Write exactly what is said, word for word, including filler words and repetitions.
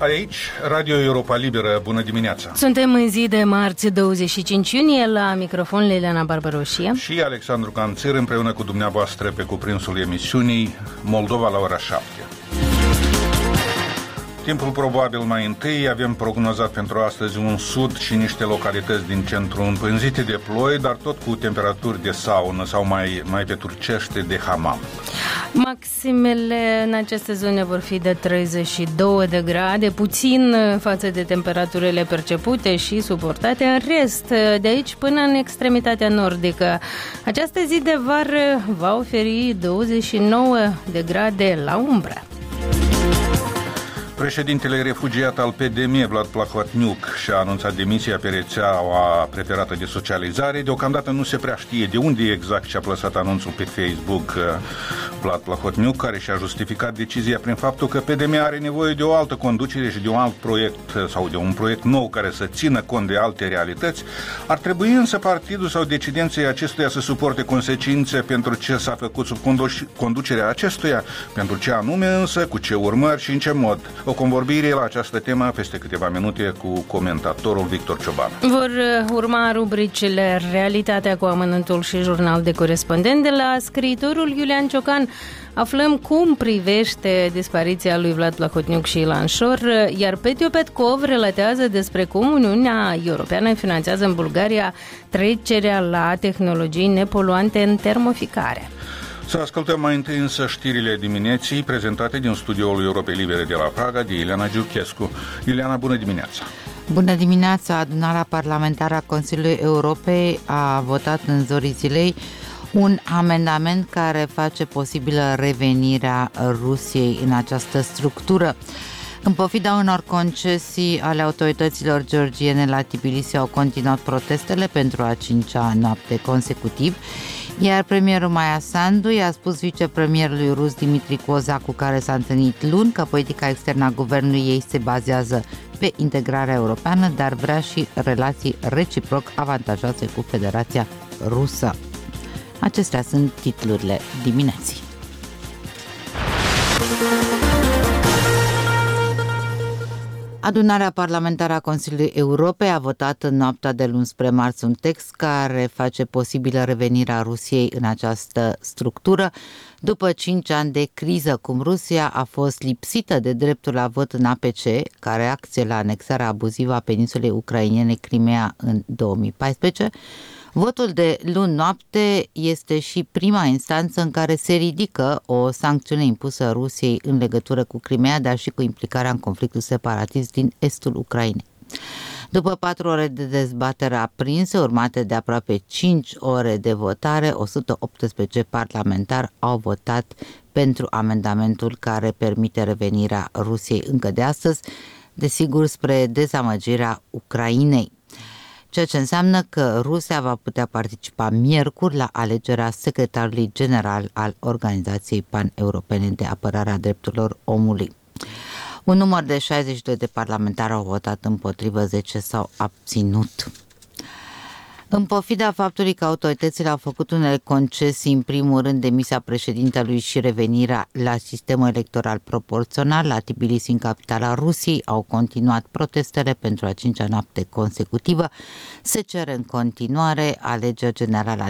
Aici, Radio Europa Liberă, bună dimineața! Suntem în zi de marți douăzeci și cinci iunie, la microfon Liliana Barbaroșie și Alexandru Canțir, împreună cu dumneavoastră pe cuprinsul emisiunii Moldova la ora șapte. Timpul probabil mai întâi, avem prognozat pentru astăzi un sud și niște localități din centru împânzite de ploi, dar tot cu temperaturi de saună sau mai, mai pe turcește de hamam. Maximele în aceste zone vor fi de treizeci și două de grade, puțin față de temperaturile percepute și suportate în rest, de aici până în extremitatea nordică. Această zi de vară va oferi douăzeci și nouă de grade la umbră. Președintele refugiat al P D M, Vlad Plahotniuc, și-a anunțat demisia pe rețeaua preferată de socializare. Deocamdată nu se prea știe de unde exact și-a plasat anunțul pe Facebook Vlad Plahotniuc, care și-a justificat decizia prin faptul că P D M are nevoie de o altă conducere și de un alt proiect sau de un proiect nou care să țină cont de alte realități. Ar trebui însă partidul sau decidenții acestuia să suporte consecințe pentru ce s-a făcut sub conducerea acestuia, pentru ce anume însă, cu ce urmări și în ce mod. O convorbire la această temă peste câteva minute cu comentatorul Victor Cioban. Vor urma rubricile Realitatea cu amănântul și Jurnal de corespondent. De la scriitorul Iulian Ciocan aflăm cum privește dispariția lui Vlad Plahotniuc și Ilan Șor, iar Petio Petkov relatează despre cum Uniunea Europeană finanțează în Bulgaria trecerea la tehnologii nepoluante în termoficare. Să ascultăm mai întâi însă știrile dimineții prezentate din studioul Europei Libere de la Praga de Ileana Giurchescu. Ileana, bună dimineața! Bună dimineața! Adunarea parlamentară a Consiliului Europei a votat în zorii zilei un amendament care face posibilă revenirea Rusiei în această structură. În pofida unor concesii ale autorităților georgiene la Tbilisi, au continuat protestele pentru a cincea noapte consecutiv, iar premierul Maia Sandu i-a spus vicepremierului rus Dimitri Kozak, cu care s-a întâlnit luni, că politica externă a guvernului ei se bazează pe integrarea europeană, dar vrea și relații reciproc avantajoase cu Federația Rusă. Acestea sunt titlurile dimineții. Adunarea parlamentară a Consiliului Europei a votat în noaptea de luni spre marți un text care face posibilă revenirea Rusiei în această structură după cinci ani de criză, cum Rusia a fost lipsită de dreptul la vot în A P C, ca reacție la anexarea abuzivă a peninsulei ucrainene Crimea în două mii paisprezece. Votul de luni noapte este și prima instanță în care se ridică o sancțiune impusă Rusiei în legătură cu Crimea, dar și cu implicarea în conflictul separatist din estul Ucrainei. După patru ore de dezbatere aprinse, urmate de aproape cinci ore de votare, o sută optsprezece parlamentari au votat pentru amendamentul care permite revenirea Rusiei încă de astăzi, desigur spre dezamăgirea Ucrainei. Ceea ce înseamnă că Rusia va putea participa miercuri la alegerea secretarului general al Organizației Pan-Europene de Apărare a Drepturilor Omului. Un număr de șaizeci și doi de parlamentari au votat împotrivă, zece s-au abținut. În pofida faptului că autoritățile au făcut unele concesii, în primul rând demisia președintelui și revenirea la sistemul electoral proporțional, la Tbilisi, în capitala Rusiei, au continuat protestele pentru a cincea noapte consecutivă. Se cere în continuare alegeri generale